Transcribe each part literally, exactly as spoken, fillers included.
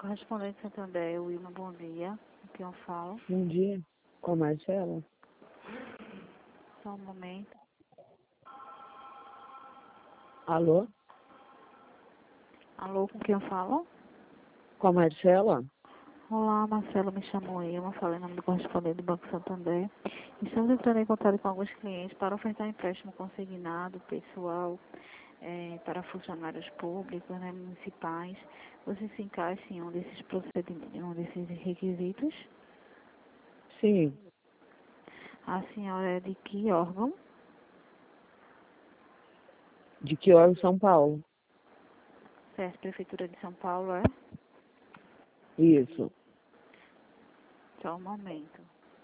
Correspondente Santander, Wilma, bom dia. Com quem eu falo? Bom dia, com a Marcela. Só um momento. Alô? Alô, com quem eu falo? Com a Marcela? Olá, Marcelo, me chamo Wilma, falei em nome do correspondente do Banco Santander. Estamos entrando em contato com alguns clientes para ofertar empréstimo consignado, pessoal, eh, para funcionários públicos, né, municipais. Você se encaixa em um desses procedimentos, em um desses requisitos? Sim. A senhora é de que órgão? De que hora em São Paulo? Certo, Prefeitura de São Paulo, é? Isso. Só um momento.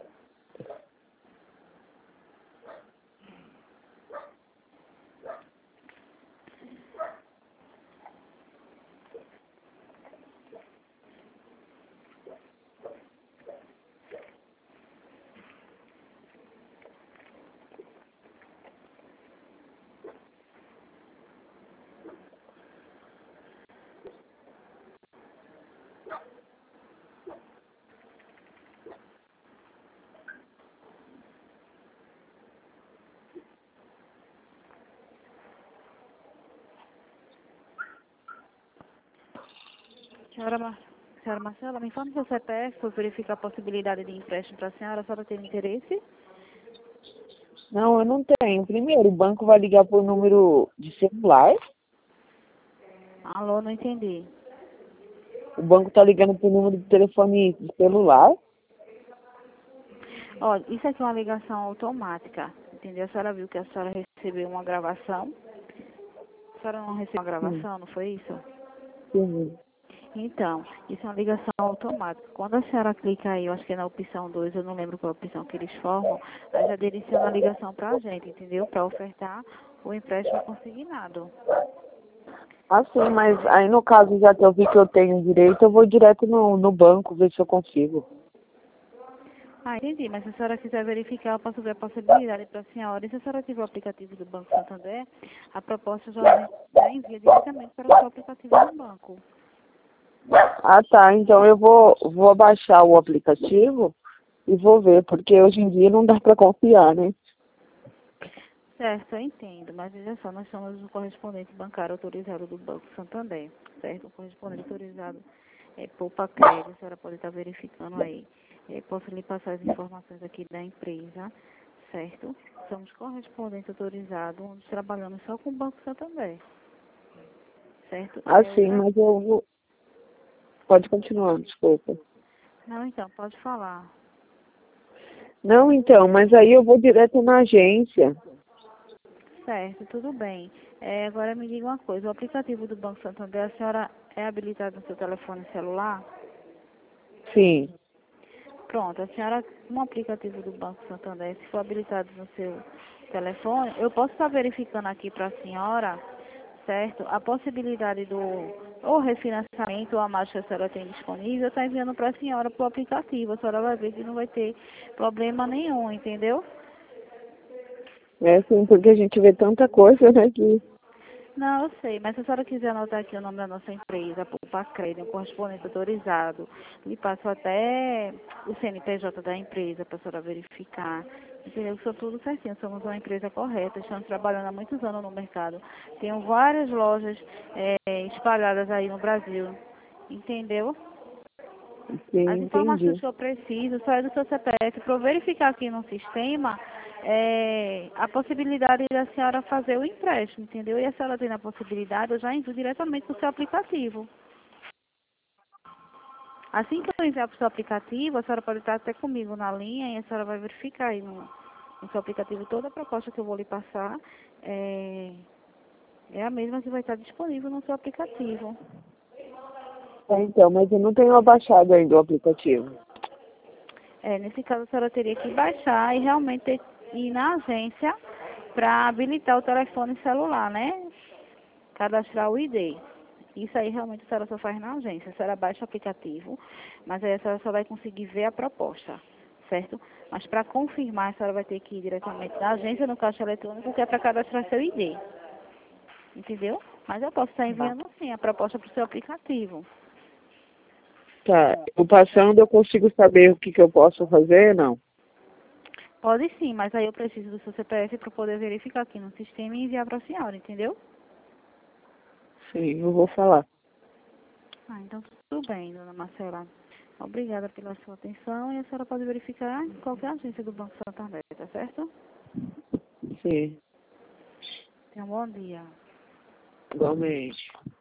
Senhora, Mar... senhora Marcela, me informe seu C P F para verificar a possibilidade de empréstimo para a senhora. A senhora tem interesse? Não, eu não tenho. Primeiro, o banco vai ligar por número de celular. Alô, não entendi. O banco tá ligando por número de telefone de celular. Olha, isso aqui é uma ligação automática, entendeu? A senhora viu que a senhora recebeu uma gravação? A senhora não recebeu uma Sim. gravação, não foi isso? Sim. Então, isso é uma ligação automática. Quando a senhora clica aí, eu acho que é na opção dois, eu não lembro qual opção que eles formam, aí já direciona a ligação para a gente, entendeu? Para ofertar o empréstimo consignado. Ah, sim, mas aí no caso, já que eu vi que eu tenho direito, eu vou direto no, no banco ver se eu consigo. Ah, entendi, mas se a senhora quiser verificar, eu posso ver a possibilidade para a senhora. E se a senhora tiver o aplicativo do Banco Santander, a proposta já, já envia diretamente para o seu aplicativo do banco. Ah, tá. Então eu vou, vou baixar o aplicativo e vou ver, porque hoje em dia não dá para confiar, né? Certo, eu entendo, mas veja só, nós somos o correspondente bancário autorizado do Banco Santander, certo? O correspondente autorizado é Poupa Crédito, a senhora pode estar verificando aí. Eu posso lhe passar as informações aqui da empresa, certo? Somos correspondente autorizado, onde trabalhamos só com o Banco Santander, certo? Ah, É sim, outra... mas eu vou... Pode continuar, desculpa. Não, então, pode falar. Não, então, mas aí eu vou direto na agência. Certo, tudo bem. É, agora me diga uma coisa, o aplicativo do Banco Santander, a senhora é habilitado no seu telefone celular? Sim. Pronto, a senhora, um aplicativo do Banco Santander, se for habilitado no seu telefone, eu posso estar verificando aqui para a senhora, certo? A possibilidade do ou refinanciamento ou a marcha que a senhora tem disponível, está enviando para a senhora para o aplicativo. A senhora vai ver que não vai ter problema nenhum, entendeu? É sim, porque a gente vê tanta coisa, né, que... Não, eu sei, mas se a senhora quiser anotar aqui o nome da nossa empresa, Poupa Crédito, um correspondente autorizado, lhe passo até o C N P J da empresa para a senhora verificar. Entendeu? Que são tudo certinho, somos uma empresa correta, estamos trabalhando há muitos anos no mercado. Tenho várias lojas eh, espalhadas aí no Brasil, entendeu? As Sim, informações entendi. que eu preciso só é do seu C P F para eu verificar aqui no sistema é, a possibilidade da senhora fazer o empréstimo, entendeu? E a senhora tem a possibilidade, eu já envio diretamente para o seu aplicativo. Assim que eu enviar para o seu aplicativo, a senhora pode estar até comigo na linha e a senhora vai verificar aí no, no seu aplicativo toda a proposta que eu vou lhe passar. É, é a mesma que vai estar disponível no seu aplicativo. É, então, mas eu não tenho abaixado ainda o aplicativo. É, nesse caso, a senhora teria que baixar e realmente ter, ir na agência para habilitar o telefone celular, né? Cadastrar o I D. Isso aí realmente a senhora só faz na agência. A senhora baixa o aplicativo, mas aí a senhora só vai conseguir ver a proposta, certo? Mas para confirmar, a senhora vai ter que ir diretamente na agência, no caixa eletrônico, que é para cadastrar seu I D. Entendeu? Mas eu posso estar Tá. enviando sim a proposta para o seu aplicativo. Tá, eu passando eu consigo saber o que, que eu posso fazer, não? Pode sim, mas aí eu preciso do seu C P F para poder verificar aqui no sistema e enviar para a senhora, entendeu? Sim, eu vou falar. Ah, então tudo bem, dona Marcela. Obrigada pela sua atenção e a senhora pode verificar em qualquer agência do Banco Santander, tá certo? Sim, Tenha um bom dia. igualmente.